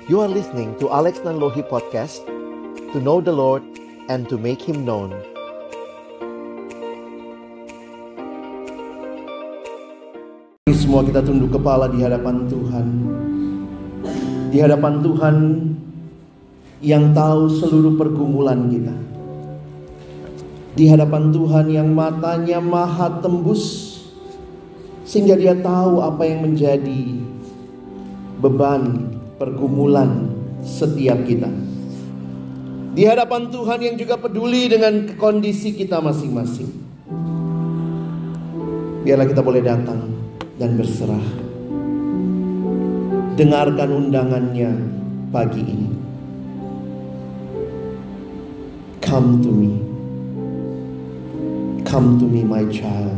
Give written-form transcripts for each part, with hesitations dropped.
You are listening to Alex Nanlohi Podcast, to know the Lord and to make Him known. Semua kita tunduk kepala di hadapan Tuhan. Di hadapan Tuhan yang tahu seluruh pergumulan kita. Di hadapan Tuhan yang matanya maha tembus, sehingga Dia tahu apa yang menjadi beban, pergumulan setiap kita. Di hadapan Tuhan yang juga peduli dengan kondisi kita masing-masing. Biarlah kita boleh datang dan berserah. Dengarkan undangannya pagi ini. Come to me. Come to me, my child.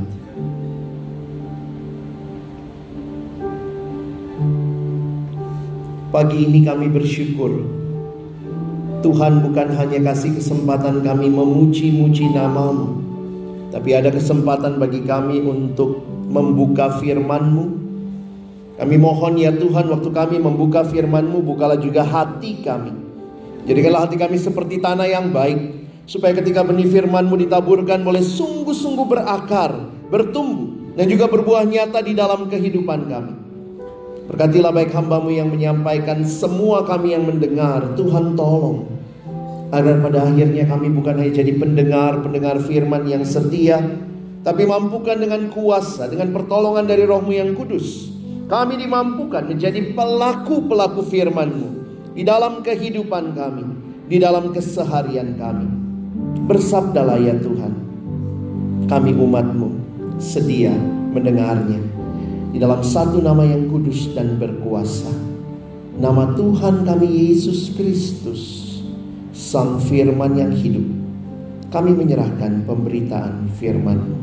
Pagi ini kami bersyukur Tuhan bukan hanya kasih kesempatan kami memuji-muji nama-Mu, tapi ada kesempatan bagi kami untuk membuka firman-Mu. Kami mohon ya Tuhan, waktu kami membuka firman-Mu, bukalah juga hati kami. Jadikanlah hati kami seperti tanah yang baik, supaya ketika benih firman-Mu ditaburkan boleh sungguh-sungguh berakar, bertumbuh, dan juga berbuah nyata di dalam kehidupan kami. Berkatilah baik hamba-Mu yang menyampaikan, semua kami yang mendengar. Tuhan tolong, agar pada akhirnya kami bukan hanya jadi pendengar firman yang setia, tapi mampukan dengan kuasa, dengan pertolongan dari Roh-Mu yang kudus, kami dimampukan menjadi pelaku-pelaku firman-Mu di dalam kehidupan kami, di dalam keseharian kami. Bersabdalah ya Tuhan, kami umat-Mu sedia mendengarnya. Di dalam satu nama yang kudus dan berkuasa, nama Tuhan kami Yesus Kristus, Sang Firman yang hidup, kami menyerahkan pemberitaan firman-Mu.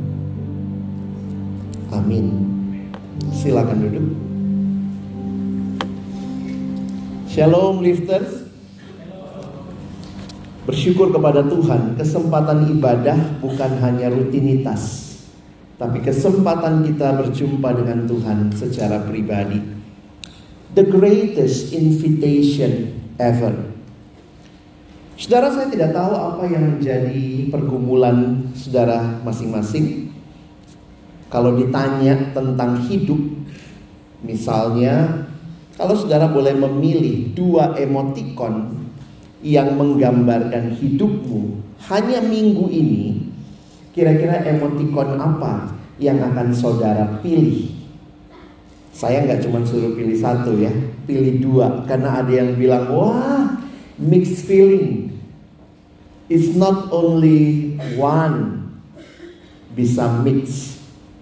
Amin. Silakan duduk. Shalom lifters. Bersyukur kepada Tuhan, kesempatan ibadah bukan hanya rutinitas, tapi kesempatan kita berjumpa dengan Tuhan secara pribadi. The greatest invitation ever. Saudara, saya tidak tahu apa yang menjadi pergumulan saudara masing-masing. Kalau ditanya tentang hidup, misalnya, kalau saudara boleh memilih 2 emotikon yang menggambarkan hidupmu hanya minggu ini, kira-kira emotikon apa yang akan saudara pilih? Saya nggak cuma suruh pilih 1 ya, pilih 2, karena ada yang bilang, wah, mixed feeling. It's not only one, bisa mix.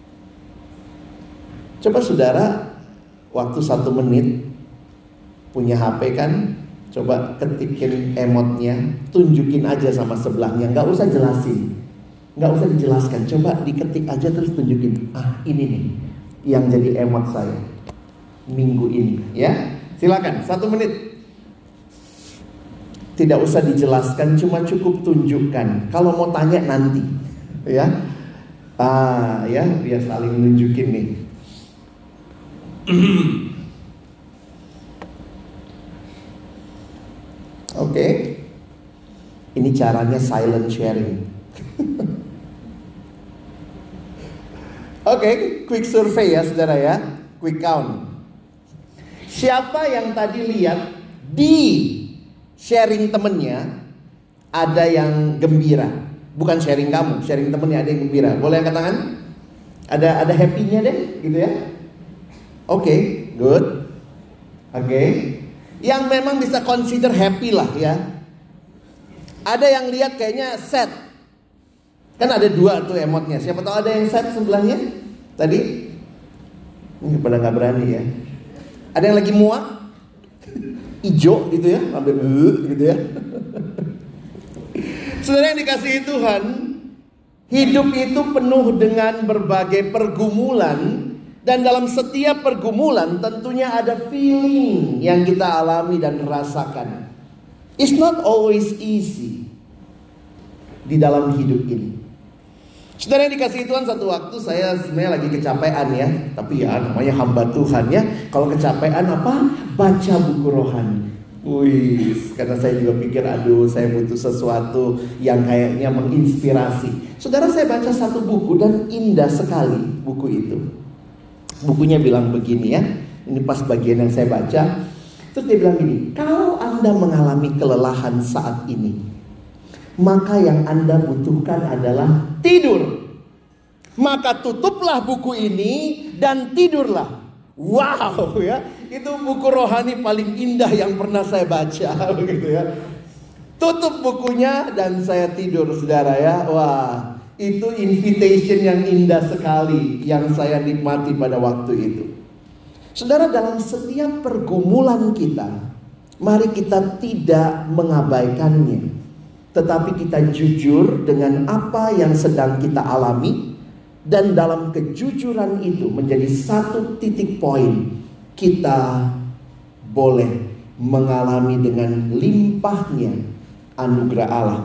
Coba saudara, waktu 1 menit, punya HP kan, coba ketikin emotnya, tunjukin aja sama sebelahnya, nggak usah jelasin, nggak usah dijelaskan, coba diketik aja terus tunjukin. Ah, ini nih yang jadi emot saya minggu ini, ya. Silakan 1 menit. Tidak usah dijelaskan, cuma cukup tunjukkan. Kalau mau tanya nanti, ya. Ya, biar saling nunjukin nih. Oke. Ini caranya silent sharing. Oke, quick survey ya saudara ya. Quick count. Siapa yang tadi lihat di sharing temennya ada yang gembira? Bukan sharing kamu, sharing temennya ada yang gembira. Boleh angkat tangan? Ada happy-nya deh gitu ya. Oke, good. Oke. Yang memang bisa consider happy lah ya. Ada yang lihat kayaknya sad. Kan ada 2 tuh emotnya. Siapa tahu ada yang sad sebelahnya tadi? Ini pada gak berani ya. Ada yang lagi muak, ijo gitu ya, ambil gitu ya. Saudara yang dikasihi Tuhan, hidup itu penuh dengan berbagai pergumulan. Dan dalam setiap pergumulan tentunya ada feeling yang kita alami dan rasakan. It's not always easy di dalam hidup ini. Saudara yang dikasihi Tuhan, satu waktu saya sebenarnya lagi kecapean ya. Tapi ya namanya hamba Tuhan ya. Kalau kecapean apa? Baca buku rohani. Wih, karena saya juga pikir, aduh, saya butuh sesuatu yang kayaknya menginspirasi. Saudara, saya baca satu buku dan indah sekali buku itu. Bukunya bilang begini ya, ini pas bagian yang saya baca. Terus dia bilang gini, kalau Anda mengalami kelelahan saat ini, maka yang Anda butuhkan adalah tidur. Maka tutuplah buku ini dan tidurlah. Wow ya, itu buku rohani paling indah yang pernah saya baca begitu ya. Tutup bukunya dan saya tidur, saudara ya. Wah, itu invitation yang indah sekali yang saya nikmati pada waktu itu. Saudara, dalam setiap pergumulan kita, mari kita tidak mengabaikannya, tetapi kita jujur dengan apa yang sedang kita alami. Dan dalam kejujuran itu menjadi satu titik poin, kita boleh mengalami dengan limpahnya anugerah Allah.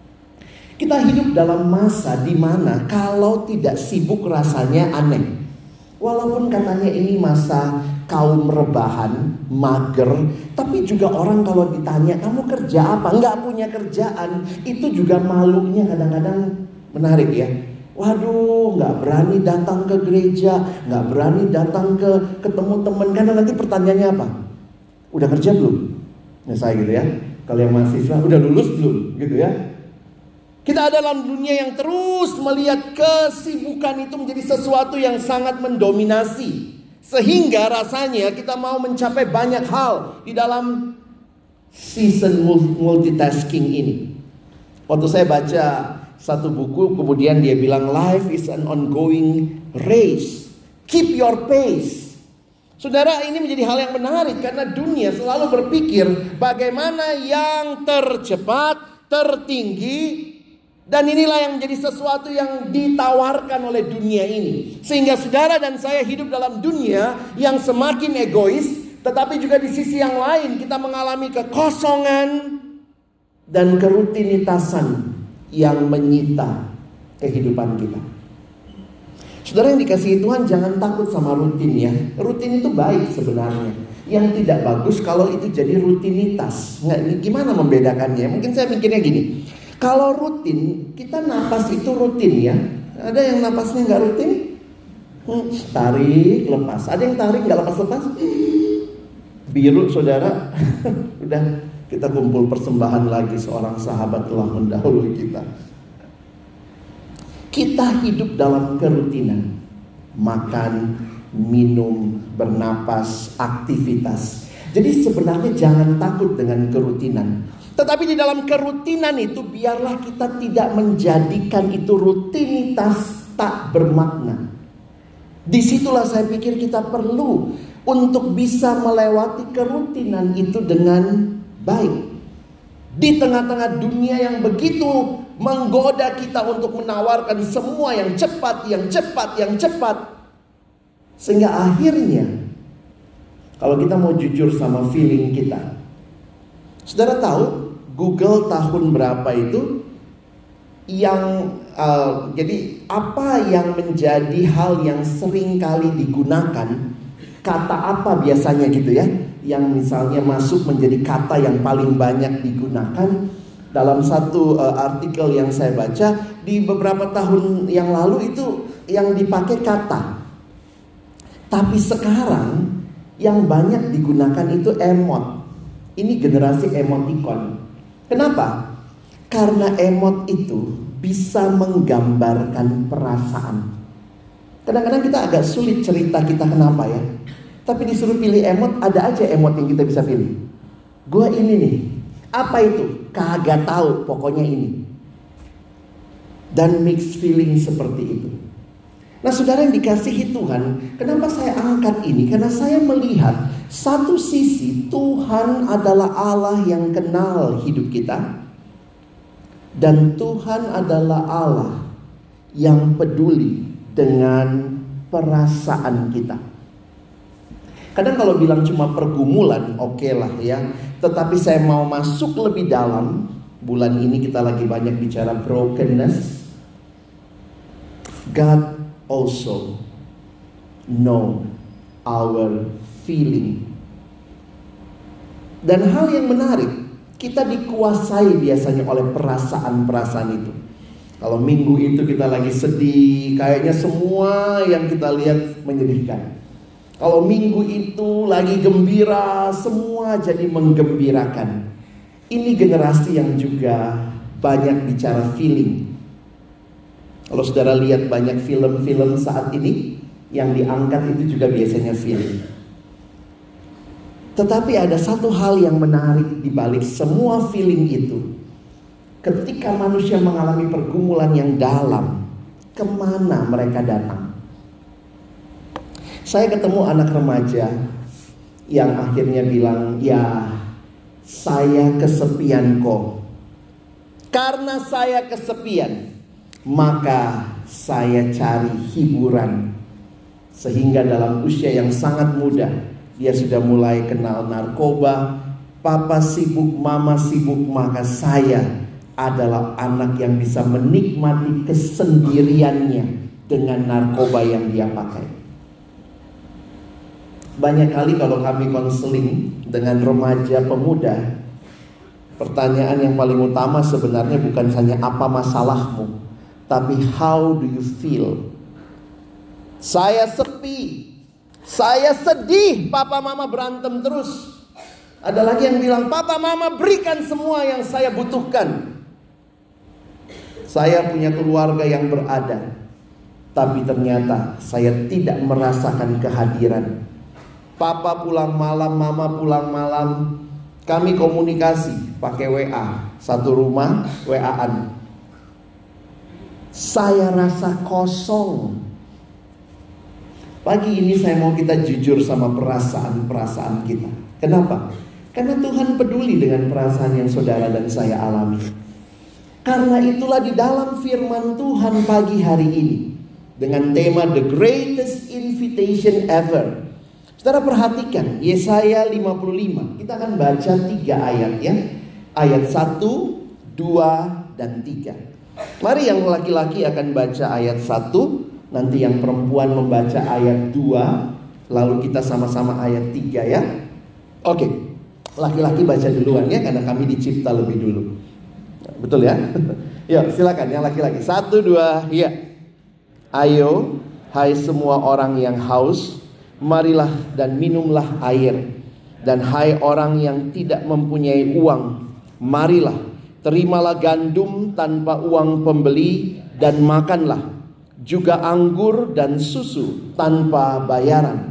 Kita hidup dalam masa di mana kalau tidak sibuk rasanya aneh. Walaupun katanya ini masa kaum rebahan, mager, tapi juga orang kalau ditanya, kamu kerja apa? Nggak punya kerjaan, itu juga malunya kadang-kadang menarik ya. Waduh, nggak berani datang ke gereja, nggak berani datang ke ketemu teman, karena nanti pertanyaannya apa? Udah kerja belum? Nah, saya gitu ya. Kalau yang mahasiswa, udah lulus belum? Gitu ya. Kita ada dalam dunia yang terus melihat kesibukan itu menjadi sesuatu yang sangat mendominasi, sehingga rasanya kita mau mencapai banyak hal di dalam season multitasking ini. Waktu saya baca satu buku, kemudian dia bilang life is an ongoing race. Keep your pace. Saudara, ini menjadi hal yang menarik karena dunia selalu berpikir bagaimana yang tercepat, tertinggi, dan inilah yang menjadi sesuatu yang ditawarkan oleh dunia ini. Sehingga saudara dan saya hidup dalam dunia yang semakin egois, tetapi juga di sisi yang lain kita mengalami kekosongan dan kerutinitasan yang menyita kehidupan kita. Saudara yang dikasihi Tuhan, jangan takut sama rutin ya. Rutin itu baik sebenarnya. Yang tidak bagus kalau itu jadi rutinitas. Gimana membedakannya? Mungkin saya mikirnya gini. Kalau rutin, kita napas itu rutin ya. Ada yang napasnya nggak rutin? Tarik, lepas. Ada yang tarik nggak lepas-lepas? Biru saudara. Udah. Kita kumpul persembahan lagi, seorang sahabat telah mendahului kita. Kita hidup dalam kerutinan. Makan, minum, bernapas, aktivitas. Jadi sebenarnya jangan takut dengan kerutinan. Tetapi di dalam kerutinan itu biarlah kita tidak menjadikan itu rutinitas tak bermakna. Disitulah saya pikir kita perlu untuk bisa melewati kerutinan itu dengan baik. Di tengah-tengah dunia yang begitu menggoda kita untuk menawarkan semua yang cepat, yang cepat, yang cepat. Sehingga akhirnya kalau kita mau jujur sama feeling kita, saudara tahu Google tahun berapa itu yang jadi apa yang menjadi hal yang sering kali digunakan, kata apa biasanya gitu ya, yang misalnya masuk menjadi kata yang paling banyak digunakan. Dalam satu artikel yang saya baca, di beberapa tahun yang lalu itu yang dipakai kata. Tapi sekarang yang banyak digunakan itu emot. Ini generasi emoticon. Kenapa? Karena emot itu bisa menggambarkan perasaan. Kadang-kadang kita agak sulit cerita kita kenapa ya. Tapi disuruh pilih emot, ada aja emot yang kita bisa pilih. Gua ini nih. Apa itu? Kagak tahu, pokoknya ini. Dan mixed feeling seperti itu. Nah saudara yang dikasihi Tuhan, kenapa saya angkat ini? Karena saya melihat satu sisi Tuhan adalah Allah yang kenal hidup kita. Dan Tuhan adalah Allah yang peduli dengan perasaan kita. Kadang kalau bilang cuma pergumulan, oke lah ya. Tetapi saya mau masuk lebih dalam. Bulan ini kita lagi banyak bicara brokenness. God also know our feeling. Dan hal yang menarik, kita dikuasai biasanya oleh perasaan-perasaan itu. Kalau minggu itu kita lagi sedih, kayaknya semua yang kita lihat menyedihkan. Kalau minggu itu lagi gembira, semua jadi menggembirakan. Ini generasi yang juga banyak bicara feeling. Kalau saudara lihat banyak film-film saat ini, yang diangkat itu juga biasanya feeling. Tetapi ada satu hal yang menarik di balik semua feeling itu. Ketika manusia mengalami pergumulan yang dalam, kemana mereka datang? Saya ketemu anak remaja yang akhirnya bilang, ya saya kesepian kok. Karena saya kesepian, maka saya cari hiburan. Sehingga dalam usia yang sangat muda, dia sudah mulai kenal narkoba. Papa sibuk, mama sibuk, maka saya adalah anak yang bisa menikmati kesendiriannya dengan narkoba yang dia pakai. Banyak kali kalau kami konseling dengan remaja pemuda, pertanyaan yang paling utama sebenarnya bukan hanya apa masalahmu, tapi how do you feel? Saya sepi, saya sedih, papa mama berantem terus. Ada lagi yang bilang, papa mama berikan semua yang saya butuhkan. Saya punya keluarga yang berada, tapi ternyata saya tidak merasakan kehadiran. Papa pulang malam, mama pulang malam, kami komunikasi pakai WA, satu rumah WA-an. Saya rasa kosong. Pagi ini saya mau kita jujur sama perasaan-perasaan kita. Kenapa? Karena Tuhan peduli dengan perasaan yang saudara dan saya alami. Karena itulah di dalam firman Tuhan pagi hari ini, dengan tema The Greatest Invitation Ever, saudara perhatikan Yesaya 55. Kita akan baca 3 ayat ya. Ayat 1, 2, dan 3. Mari yang laki-laki akan baca ayat 1, nanti yang perempuan membaca ayat 2, lalu kita sama-sama ayat 3 ya. Oke, laki-laki baca duluan ya, karena kami dicipta lebih dulu. Betul ya? Yuk silakan yang laki-laki. 1, 2, ya. Ayo, hai semua orang yang haus, marilah dan minumlah air. Dan hai orang yang tidak mempunyai uang, marilah, terimalah gandum tanpa uang pembeli dan makanlah. Juga anggur dan susu tanpa bayaran.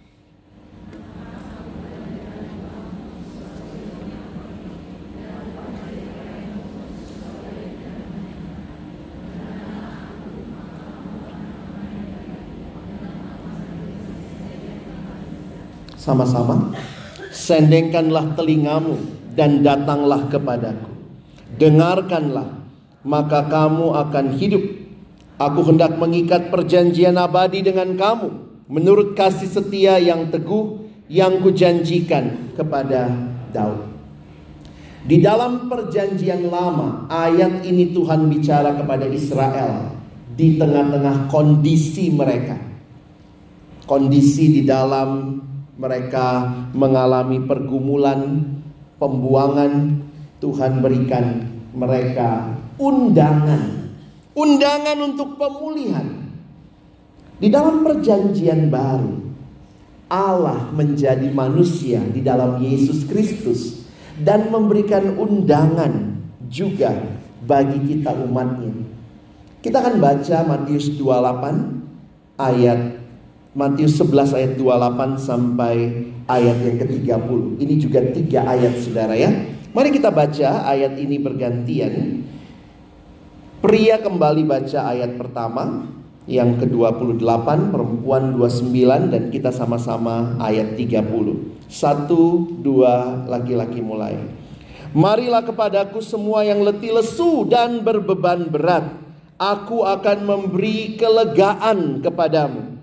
Sama-sama. Sendengkanlah telingamu dan datanglah kepadaku. Dengarkanlah, maka kamu akan hidup. Aku hendak mengikat perjanjian abadi dengan kamu, menurut kasih setia yang teguh yang kujanjikan kepada Daud. Di dalam perjanjian lama, ayat ini Tuhan bicara kepada Israel di tengah-tengah kondisi mereka. Kondisi di dalam mereka mengalami pergumulan, pembuangan. Tuhan berikan mereka undangan untuk pemulihan. Di dalam perjanjian baru, Allah menjadi manusia di dalam Yesus Kristus dan memberikan undangan juga bagi kita umatnya. Kita akan baca Matius 28 ayat Matius 11 ayat 28 sampai ayat yang ke-30. Ini juga 3 ayat saudara ya. Mari kita baca ayat ini bergantian. Pria kembali baca ayat pertama, yang ke-28, perempuan 29, dan kita sama-sama ayat 30. 1, 2, laki-laki mulai. Marilah kepadaku semua yang letih lesu dan berbeban berat, aku akan memberi kelegaan kepadamu.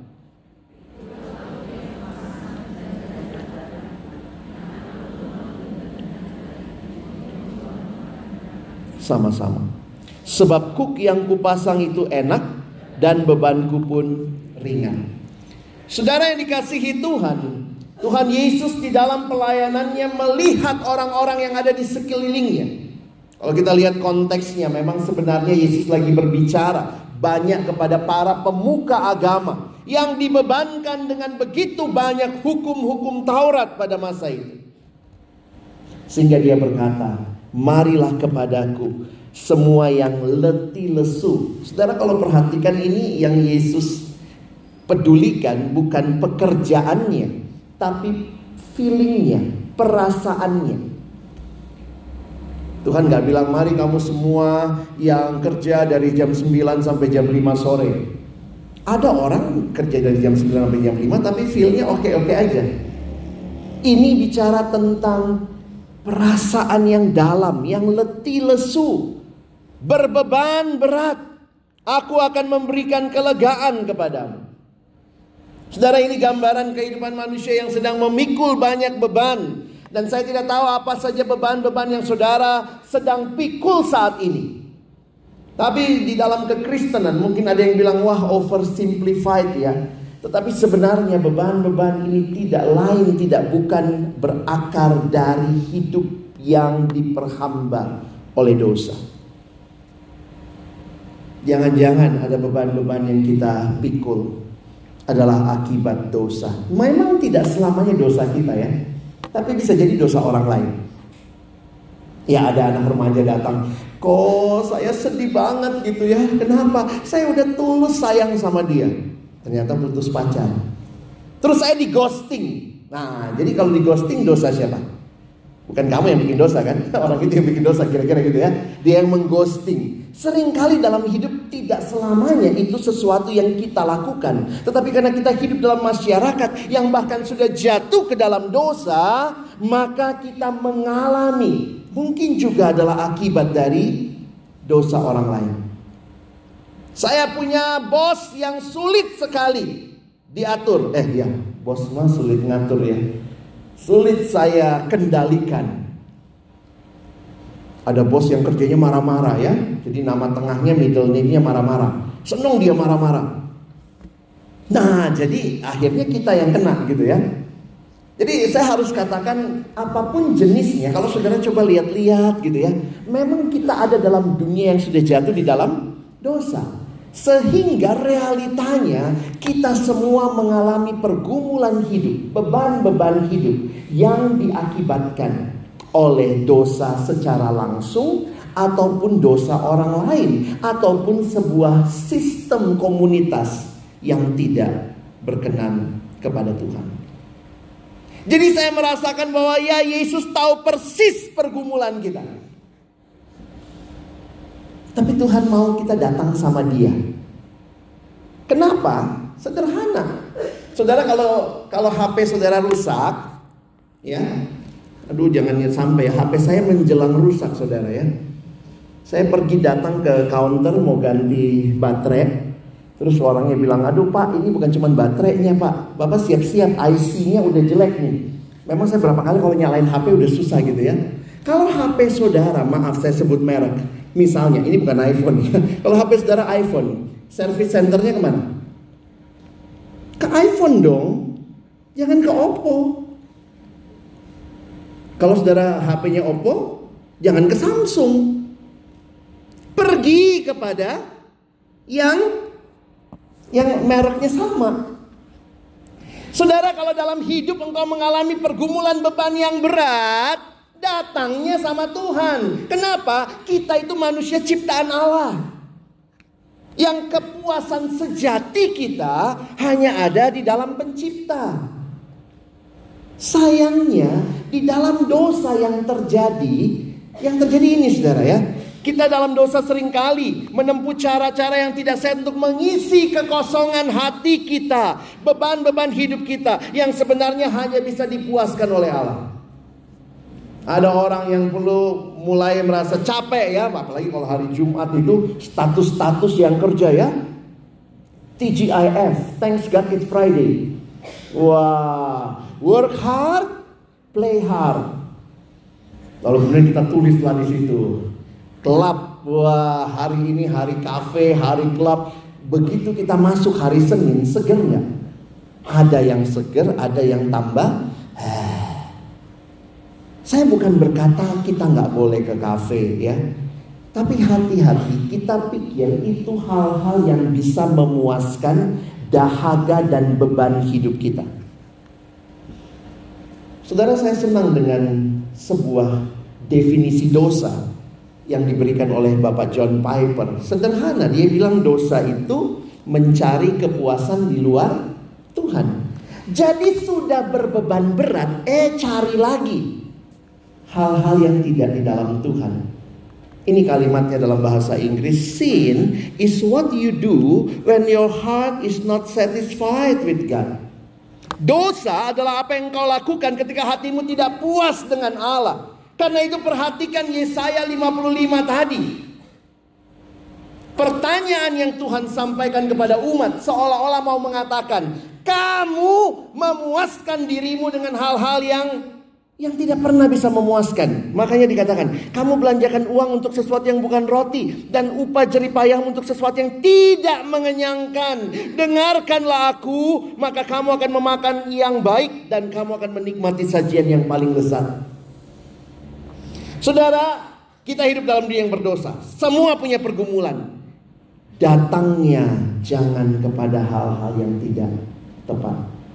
Sama-sama. Sebab kuk yang kupasang itu enak dan bebanku pun ringan. Saudara yang dikasihi Tuhan, Tuhan Yesus di dalam pelayanannya melihat orang-orang yang ada di sekelilingnya. Kalau kita lihat konteksnya, memang sebenarnya Yesus lagi berbicara banyak kepada para pemuka agama yang dibebankan dengan begitu banyak hukum-hukum Taurat pada masa itu. Sehingga dia berkata, marilah kepadaku semua yang letih lesu. Saudara, kalau perhatikan, ini yang Yesus pedulikan bukan pekerjaannya, tapi feelingnya, perasaannya. Tuhan gak bilang, mari kamu semua yang kerja dari jam 9 sampai jam 5 sore. Ada orang kerja dari jam 9 sampai jam 5 tapi feelnya oke-oke aja. Ini bicara tentang perasaan yang dalam, yang letih lesu, berbeban berat. Aku akan memberikan kelegaan kepadamu. Saudara, ini gambaran kehidupan manusia yang sedang memikul banyak beban. Dan saya tidak tahu apa saja beban-beban yang saudara sedang pikul saat ini. Tapi di dalam kekristenan mungkin ada yang bilang, wah oversimplified ya. Tetapi sebenarnya beban-beban ini tidak bukan berakar dari hidup yang diperhamba oleh dosa. Jangan-jangan ada beban-beban yang kita pikul adalah akibat dosa. Memang tidak selamanya dosa kita ya, tapi bisa jadi dosa orang lain. Ya, ada anak remaja datang, kok saya sedih banget gitu ya. Kenapa? Saya udah tulus sayang sama dia, ternyata putus pacar. Terus saya di ghosting. Nah, jadi kalau di ghosting dosa siapa? Bukan kamu yang bikin dosa kan? Orang itu yang bikin dosa, kira-kira gitu ya. Dia yang mengghosting. Seringkali dalam hidup tidak selamanya itu sesuatu yang kita lakukan. Tetapi karena kita hidup dalam masyarakat yang bahkan sudah jatuh ke dalam dosa, maka kita mengalami, mungkin juga adalah akibat dari dosa orang lain. Saya punya bos yang sulit sekali diatur. Bos mah sulit ngatur ya. Sulit saya kendalikan. Ada bos yang kerjanya marah-marah ya. Jadi nama tengahnya, middle name-nya marah-marah. Senang dia marah-marah. Nah, jadi akhirnya kita yang kena gitu ya. Jadi saya harus katakan, apapun jenisnya, kalau saudara coba lihat-lihat gitu ya, memang kita ada dalam dunia yang sudah jatuh di dalam dosa. Sehingga realitanya kita semua mengalami pergumulan hidup, beban-beban hidup yang diakibatkan oleh dosa secara langsung ataupun dosa orang lain, ataupun sebuah sistem komunitas yang tidak berkenan kepada Tuhan. Jadi saya merasakan bahwa ya, Yesus tahu persis pergumulan kita. Tapi Tuhan mau kita datang sama Dia. Kenapa? Sederhana. Saudara, kalau HP saudara rusak, ya, aduh jangan sampai HP saya menjelang rusak saudara ya. Saya pergi datang ke counter mau ganti baterai. Terus orangnya bilang, aduh Pak, ini bukan cuma baterainya Pak, Bapak siap-siap, IC-nya udah jelek nih. Memang saya berapa kali kalau nyalain HP udah susah gitu ya. Kalau HP saudara, maaf saya sebut merek, misalnya ini bukan iPhone ya. Kalau HP saudara iPhone, service centernya kemana? Ke iPhone dong, jangan ke Oppo. Kalau saudara HP-nya Oppo, jangan ke Samsung. Pergi kepada yang mereknya sama. Saudara, kalau dalam hidup engkau mengalami pergumulan beban yang berat, datangnya sama Tuhan. Kenapa? Kita itu manusia ciptaan Allah. Yang kepuasan sejati kita hanya ada di dalam Pencipta. Sayangnya di dalam dosa yang terjadi ini saudara ya. Kita dalam dosa seringkali menempuh cara-cara yang tidak sehat untuk mengisi kekosongan hati kita, beban-beban hidup kita yang sebenarnya hanya bisa dipuaskan oleh Allah. Ada orang yang perlu mulai merasa capek ya, apalagi kalau hari Jumat itu status-status yang kerja ya. TGIF, Thanks God It's Friday. Wah, work hard, play hard. Lalu kemudian kita tulislah di situ. Klub, wah hari ini hari kafe, hari klub. Begitu kita masuk hari Senin, seger nggak? Ada yang seger, ada yang tambah Saya bukan berkata kita nggak boleh ke kafe ya. Tapi hati-hati, kita pikir itu hal-hal yang bisa memuaskan dahaga dan beban hidup kita. Saudara, saya senang dengan sebuah definisi dosa yang diberikan oleh Bapak John Piper. Sederhana, dia bilang dosa itu mencari kepuasan di luar Tuhan. Jadi sudah berbeban berat, cari lagi hal-hal yang tidak di dalam Tuhan. Ini kalimatnya dalam bahasa Inggris. Sin is what you do when your heart is not satisfied with God. Dosa adalah apa yang kau lakukan ketika hatimu tidak puas dengan Allah. Karena itu perhatikan Yesaya 55 tadi. Pertanyaan yang Tuhan sampaikan kepada umat seolah-olah mau mengatakan, kamu memuaskan dirimu dengan hal-hal yang tidak pernah bisa memuaskan. Makanya dikatakan, kamu belanjakan uang untuk sesuatu yang bukan roti, dan upah jerih payahmu untuk sesuatu yang tidak mengenyangkan. Dengarkanlah aku, maka kamu akan memakan yang baik, dan kamu akan menikmati sajian yang paling lezat. Saudara, kita hidup dalam dunia yang berdosa. Semua punya pergumulan. Datangnya jangan kepada hal-hal yang tidak tepat.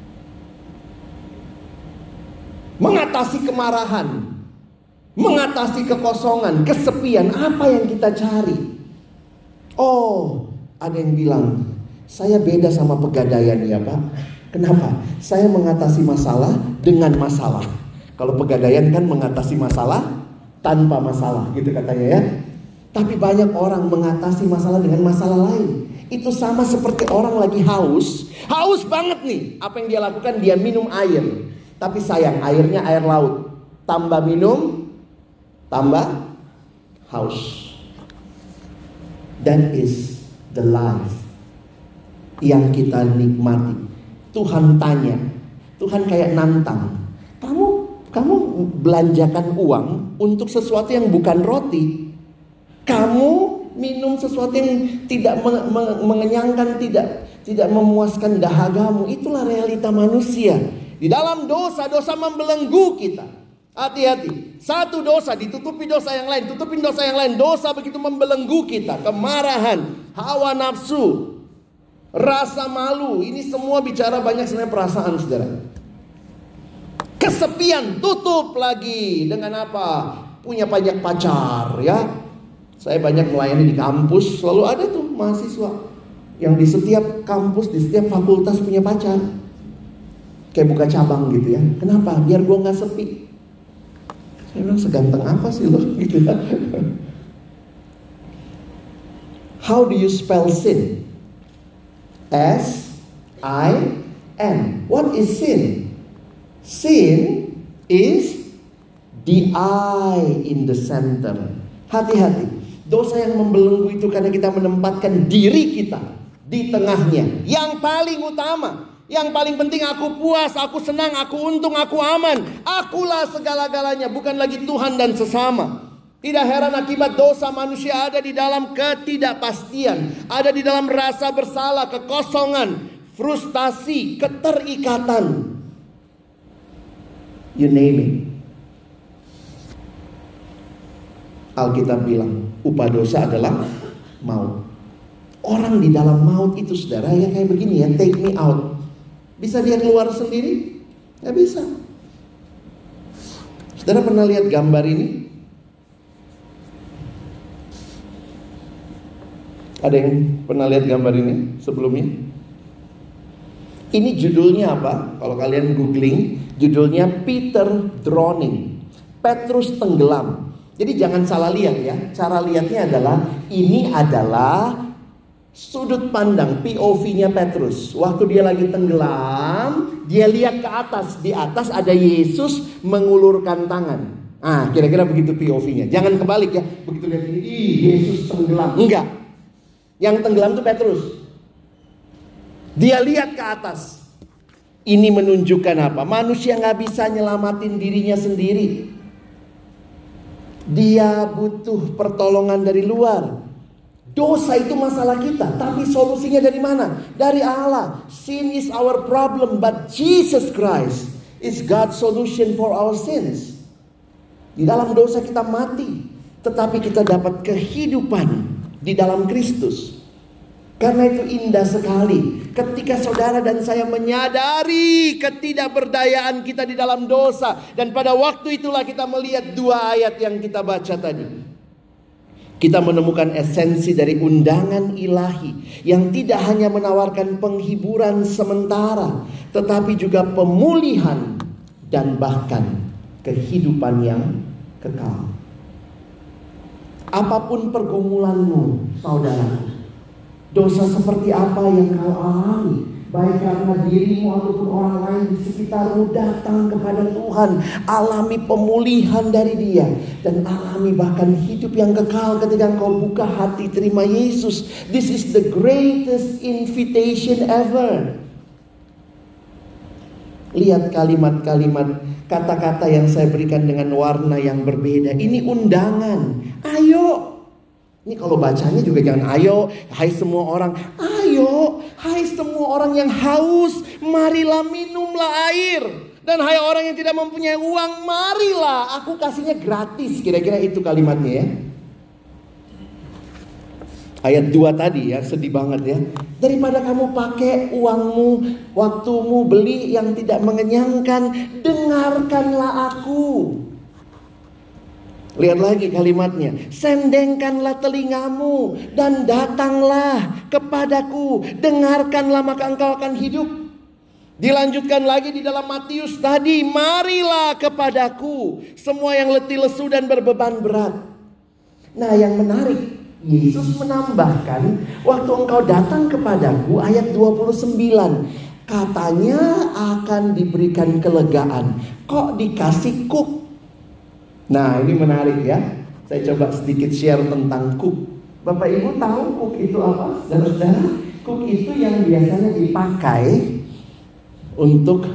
Mengatasi kemarahan, mengatasi kekosongan, kesepian, apa yang kita cari? Oh, ada yang bilang, saya beda sama pegadaian ya Pak. Kenapa? Saya mengatasi masalah dengan masalah. Kalau pegadaian kan mengatasi masalah tanpa masalah, gitu katanya ya. Tapi banyak orang mengatasi masalah dengan masalah lain. Itu sama seperti orang lagi haus banget nih. Apa yang dia lakukan? Dia minum air. Tapi sayang, airnya air laut. Tambah minum, tambah haus. That is the life yang kita nikmati. Tuhan tanya, Tuhan kayak nantang, kamu belanjakan uang untuk sesuatu yang bukan roti. Kamu minum sesuatu yang tidak mengenyangkan, tidak memuaskan dahagamu. Itulah realita manusia. Di dalam dosa membelenggu kita. Hati-hati. Satu dosa ditutupi dosa yang lain, tutupin dosa yang lain. Dosa begitu membelenggu kita. Kemarahan, hawa nafsu, rasa malu. Ini semua bicara banyak sebenarnya perasaan, saudara. Kesepian, tutup lagi. Dengan apa? Punya banyak pacar ya. Saya banyak melayani di kampus. Selalu ada tuh mahasiswa yang di setiap kampus, di setiap fakultas punya pacar. Kayak buka cabang gitu ya. Kenapa? Biar gue gak sepi. Saya bilang, seganteng apa sih lo? Gitu ya. How do you spell sin? S-I-N. What is sin? Sin is the I in the center. Hati-hati. Dosa yang membelenggu itu karena kita menempatkan diri kita di tengahnya. Yang paling utama, yang paling penting, aku puas, aku senang, aku untung, aku aman. Akulah segala-galanya, bukan lagi Tuhan dan sesama. Tidak heran akibat dosa manusia ada di dalam ketidakpastian, ada di dalam rasa bersalah, kekosongan, frustasi, keterikatan. You name it. Alkitab bilang, upah dosa adalah maut. Orang di dalam maut itu, saudara, yang kayak begini ya, take me out. Bisa dia keluar sendiri? Gak bisa. Saudara pernah lihat gambar ini? Ada yang pernah lihat gambar ini sebelumnya? Ini judulnya apa? Kalau kalian googling, judulnya Peter Drowning. Petrus tenggelam. Jadi jangan salah lihat ya. Cara lihatnya adalah, ini adalah sudut pandang POV-nya Petrus. Waktu dia lagi tenggelam, dia lihat ke atas. Di atas ada Yesus mengulurkan tangan. Ah, kira-kira begitu POV-nya. Jangan kebalik ya. Begitu lihat ini, Yesus tenggelam. Enggak. Yang tenggelam itu Petrus. Dia lihat ke atas. Ini menunjukkan apa? Manusia gak bisa nyelamatin dirinya sendiri. Dia butuh pertolongan dari luar. Dosa itu masalah kita, tapi solusinya dari mana? Dari Allah. Sin is our problem, but Jesus Christ is God's solution for our sins. Di dalam dosa kita mati, tetapi kita dapat kehidupan di dalam Kristus. Karena itu indah sekali ketika saudara dan saya menyadari ketidakberdayaan kita di dalam dosa. Dan pada waktu itulah kita melihat 2 ayat yang kita baca tadi. Kita menemukan esensi dari undangan ilahi yang tidak hanya menawarkan penghiburan sementara, tetapi juga pemulihan dan bahkan kehidupan yang kekal. Apapun pergumulanmu, saudara, dosa seperti apa yang kau alami, baik karena dirimu ataupun orang lain di sekitarmu, datang kepada Tuhan, alami pemulihan dari Dia, dan alami bahkan hidup yang kekal ketika kau buka hati terima Yesus. This is the greatest invitation ever. Lihat kalimat-kalimat, kata-kata yang saya berikan dengan warna yang berbeda. Ini undangan. Ayo. Ini kalau bacanya juga jangan ayo, hai semua orang. Ayo, hai semua orang yang haus, marilah minumlah air. Dan hai orang yang tidak mempunyai uang, marilah, aku kasihnya gratis. Kira-kira itu kalimatnya ya. Ayat 2 tadi ya, sedih banget ya. Daripada kamu pakai uangmu, waktumu beli yang tidak mengenyangkan, dengarkanlah aku. Lihat lagi kalimatnya. Sendengkanlah telingamu dan datanglah kepadaku. Dengarkanlah maka engkau akan hidup. Dilanjutkan lagi di dalam Matius tadi. Marilah kepadaku semua yang letih lesu dan berbeban berat. Nah yang menarik, Yesus menambahkan, waktu engkau datang kepadaku, ayat 29. Katanya akan diberikan kelegaan. Kok dikasih kuk? Nah ini menarik ya. Saya coba sedikit share tentang kuk. Bapak Ibu tahu kuk itu apa? Saudara-saudara, kuk itu yang biasanya dipakai untuk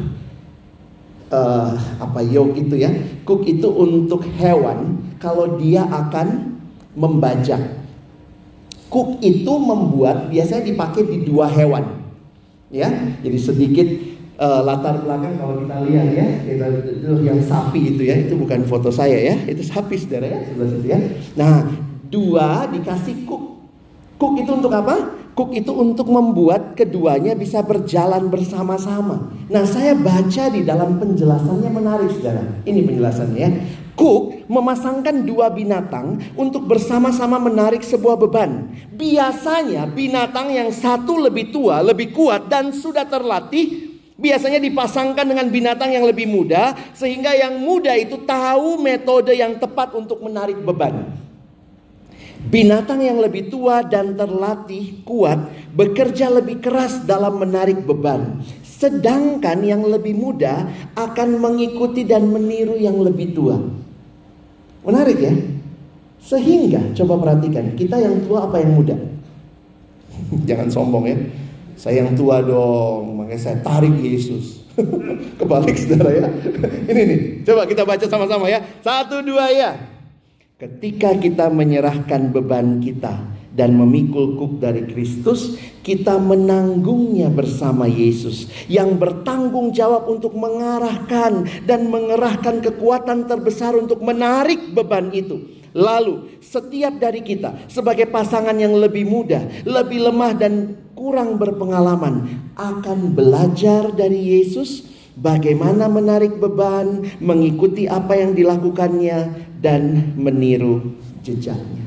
yoke itu ya. Kuk itu untuk hewan kalau dia akan membajak. Kuk itu membuat biasanya dipakai di 2 hewan. Ya, jadi sedikit latar belakang kalau kita lihat ya, itu yang sapi itu ya, itu bukan foto saya ya, itu sapi saudara ya, sebelah situ ya. Nah, 2 dikasih kuk. Kuk itu untuk apa? Kuk itu untuk membuat keduanya bisa berjalan bersama-sama. Nah, saya baca di dalam penjelasannya menarik saudara. Ini penjelasannya ya. Kuk memasangkan 2 binatang untuk bersama-sama menarik sebuah beban. Biasanya binatang yang satu lebih tua, lebih kuat dan sudah terlatih, biasanya dipasangkan dengan binatang yang lebih muda, sehingga yang muda itu tahu metode yang tepat untuk menarik beban. Binatang yang lebih tua dan terlatih kuat bekerja lebih keras dalam menarik beban. Sedangkan yang lebih muda akan mengikuti dan meniru yang lebih tua. Menarik ya? Sehingga coba perhatikan, kita yang tua apa yang muda? Jangan sombong ya. Saya yang tua dong, makanya saya tarik Yesus. Kebalik saudara ya. Ini nih, coba kita baca sama-sama ya. 1, 2 ya. Ketika kita menyerahkan beban kita dan memikul kuk dari Kristus, kita menanggungnya bersama Yesus yang bertanggung jawab untuk mengarahkan dan mengerahkan kekuatan terbesar untuk menarik beban itu. Lalu setiap dari kita sebagai pasangan yang lebih muda, lebih lemah dan kurang berpengalaman akan belajar dari Yesus bagaimana menarik beban, mengikuti apa yang dilakukannya dan meniru jejaknya.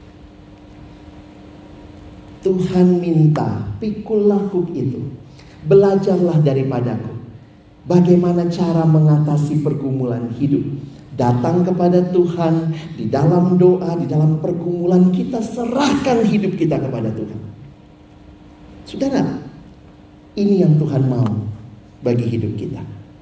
Tuhan minta, pikullah kuk itu, belajarlah daripadaku bagaimana cara mengatasi pergumulan hidup. Datang kepada Tuhan di dalam doa, di dalam pergumulan kita serahkan hidup kita kepada Tuhan. Saudara, ini yang Tuhan mau bagi hidup kita.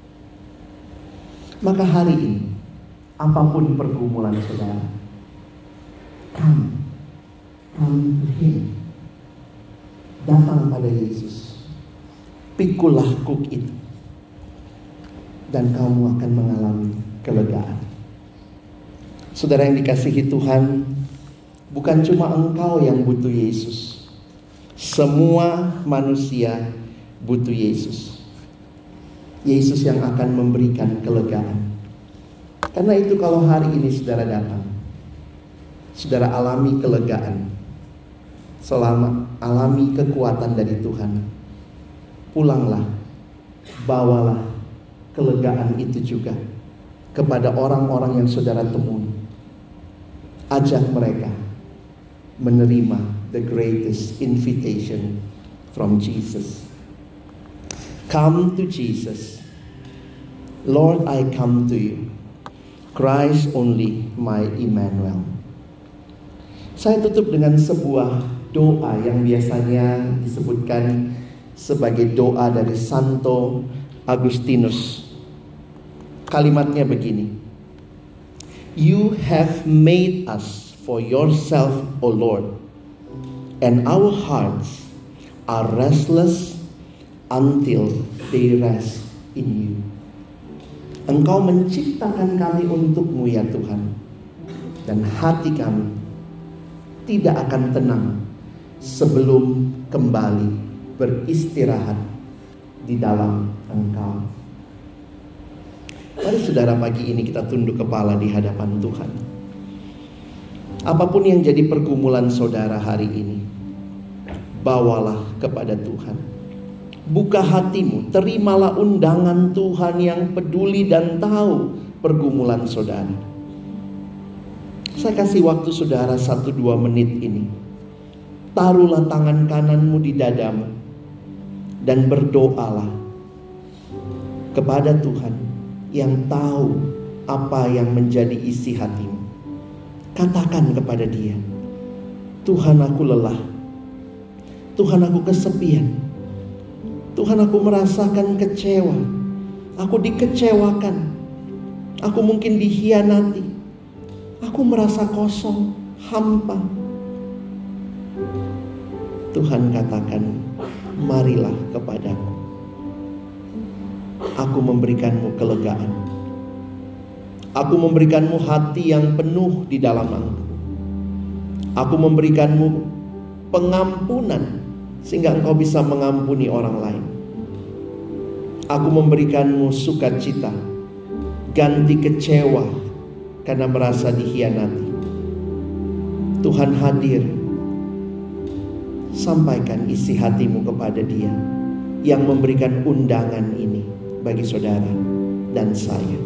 Maka hari ini, apapun pergumulan saudara, come to Him. Datang pada Yesus. Pikulah kuk itu. Dan kamu akan mengalami kelegaan. Saudara yang dikasihi Tuhan, bukan cuma engkau yang butuh Yesus. Semua manusia butuh Yesus. Yesus yang akan memberikan kelegaan. Karena itu kalau hari ini saudara datang, saudara alami kelegaan, selama alami kekuatan dari Tuhan, pulanglah, bawalah kelegaan itu juga kepada orang-orang yang saudara temui. Ajak mereka menerima the greatest invitation from Jesus. Come to Jesus. Lord, I come to you. Christ only, my Emmanuel. Saya tutup dengan sebuah doa yang biasanya disebutkan sebagai doa dari Santo Agustinus. Kalimatnya begini: You have made us for yourself, O Lord, and our hearts are restless until they rest in you. Engkau menciptakan kami untuk-Mu ya Tuhan, dan hati kami tidak akan tenang sebelum kembali beristirahat di dalam Engkau. Mari saudara, pagi ini kita tunduk kepala di hadapan Tuhan. Apapun yang jadi pergumulan saudara hari ini, bawalah kepada Tuhan. Buka hatimu, terimalah undangan Tuhan yang peduli dan tahu pergumulan saudara. Saya kasih waktu saudara 1-2 menit ini. Taruhlah tangan kananmu di dadamu dan berdoalah kepada Tuhan yang tahu apa yang menjadi isi hatimu. Katakan kepada Dia, Tuhan, aku lelah. Tuhan, aku kesepian. Tuhan, aku merasakan kecewa. Aku dikecewakan. Aku mungkin dikhianati. Aku merasa kosong, hampa. Tuhan katakan, marilah kepadaku. Aku memberikanmu kelegaan. Aku memberikanmu hati yang penuh di dalam Engkau. Aku memberikanmu pengampunan sehingga engkau bisa mengampuni orang lain. Aku memberikanmu sukacita, ganti kecewa karena merasa dikhianati. Tuhan hadir. Sampaikan isi hatimu kepada Dia yang memberikan undangan ini bagi saudara dan saya.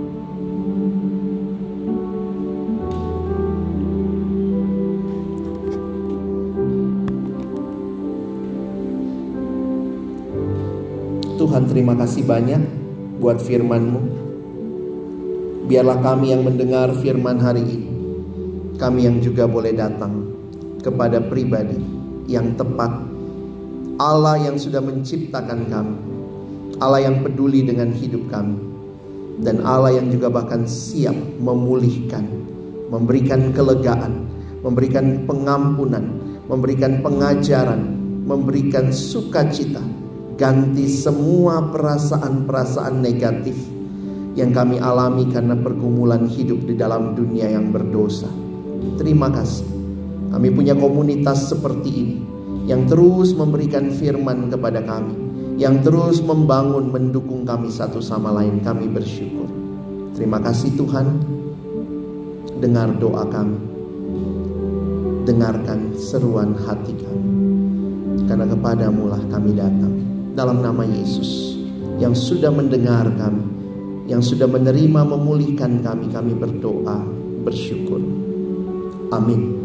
Tuhan, terima kasih banyak buat firman-Mu. Biarlah kami yang mendengar firman hari ini, kami yang juga boleh datang kepada pribadi yang tepat, Allah yang sudah menciptakan kami, Allah yang peduli dengan hidup kami, dan Allah yang juga bahkan siap memulihkan, memberikan kelegaan, memberikan pengampunan, memberikan pengajaran, memberikan sukacita. Ganti semua perasaan-perasaan negatif yang kami alami karena pergumulan hidup di dalam dunia yang berdosa. Terima kasih. Kami punya komunitas seperti ini yang terus memberikan firman kepada kami, yang terus membangun, mendukung kami satu sama lain. Kami bersyukur. Terima kasih Tuhan. Dengar doa kami. Dengarkan seruan hati kami. Karena kepadamu lah kami datang. Dalam nama Yesus yang sudah mendengar kami, yang sudah menerima memulihkan kami, kami berdoa, bersyukur. Amin.